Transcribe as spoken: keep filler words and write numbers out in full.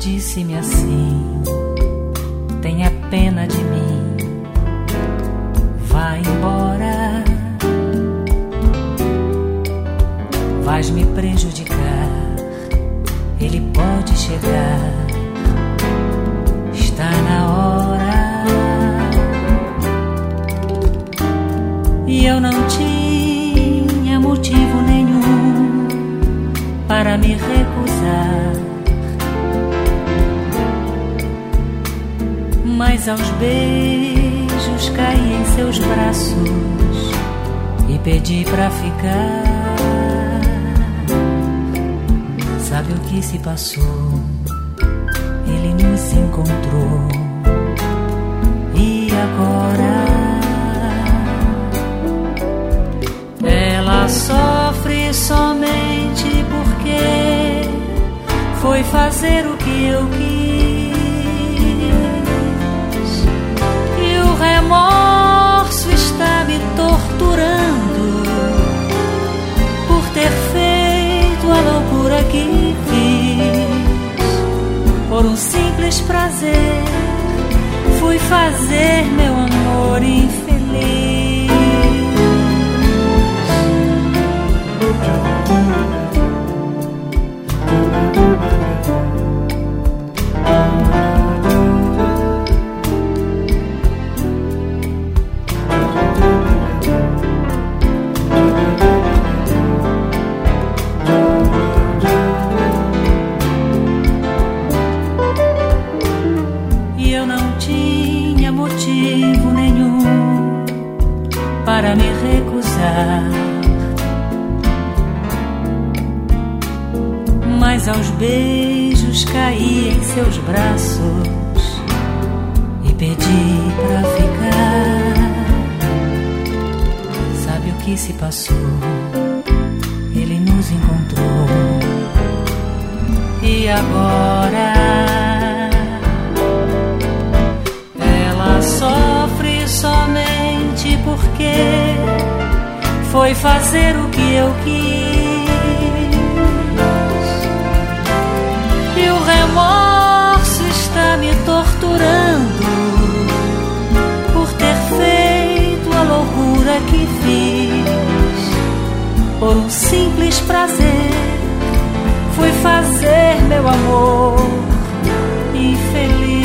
disse-me assim: tenha pena de mim, vai embora, vais me prejudicar, ele pode chegar, está na hora. E eu não tinha motivo nenhum para me recusar, mas aos beijos caí em seus braços e pedi pra ficar. Sabe o que se passou? Ele nos encontrou. E agora ela sofre somente porque foi fazer o que eu quis. E o remorso está me torturando por ter feito a loucura que fiz. Por um simples prazer fui fazer meu amor infeliz. Para me recusar, mas aos beijos caí em seus braços e pedi pra ficar. Sabe o que se passou? Ele nos encontrou. E agora ela sofre somente porque foi fazer o que eu quis. E o remorso está me torturando por ter feito a loucura que fiz. Por um simples prazer fui fazer meu amor infeliz.